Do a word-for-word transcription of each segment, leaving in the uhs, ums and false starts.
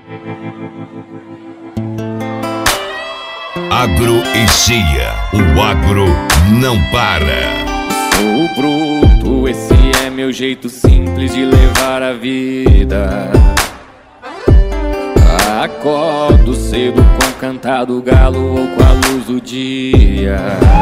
Agro e Cia, o agro não para. Sou bruto, esse é meu jeito simples de levar a vida. Acordo cedo com o cantar do galo ou com a luz do dia.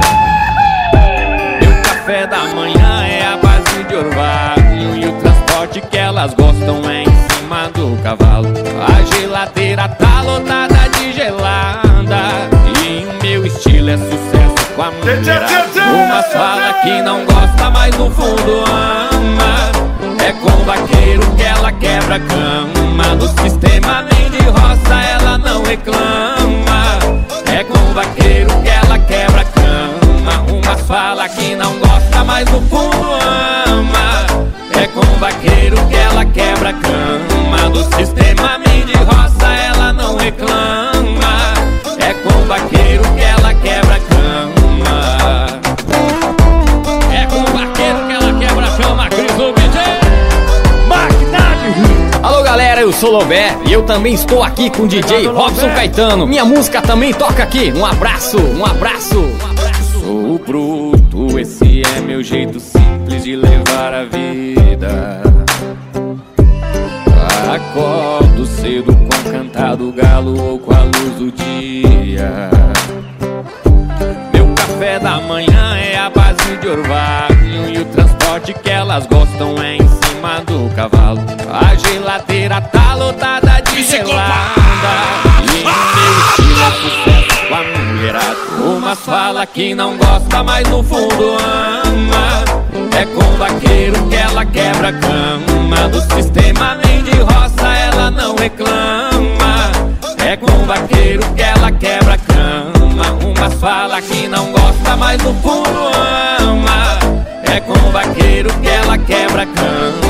Meu café da manhã é a base de orvalho, e o transporte que elas gostam é em cima do cavalo. A geladeira tá lotada de gelada, e o meu estilo é sucesso com a mulherada. Umas fala que não gosta, mas no fundo ama. É com o vaqueiro que ela quebra a cama. Do sistema nem de roça ela não reclama. É com o vaqueiro que ela quebra a cama. Umas fala que não gosta, mas no fundo ama. É com o vaqueiro que ela quebra a cama. Do sistema nem de roça ela não reclama. É com o vaqueiro que ela quebra a cama. É com o vaqueiro que ela quebra a cama, Cris o D J Magnade. Alô galera, eu sou Lobé e eu também estou aqui com o D J Robson Caetano. Minha música também toca aqui. Um abraço, um abraço, um abraço. Sou bruto, esse é meu jeito simples de levar a vida. Acordo cedo com o cantar do galo ou com a luz do dia. Meu café da manhã é a base de orvalho, e o transporte que elas gostam é em cima do cavalo. A geladeira tá lotada de gelada, e o meu estilo é sucesso com a mulherada. Umas fala que não gosta, mas no fundo ama. É com o vaqueiro que ela quebra a cama. Do sistema nem de roça ela não reclama. É com o vaqueiro que ela quebra a cama. Umas fala que não gosta, mas no fundo ama. É com o vaqueiro que ela quebra a cama.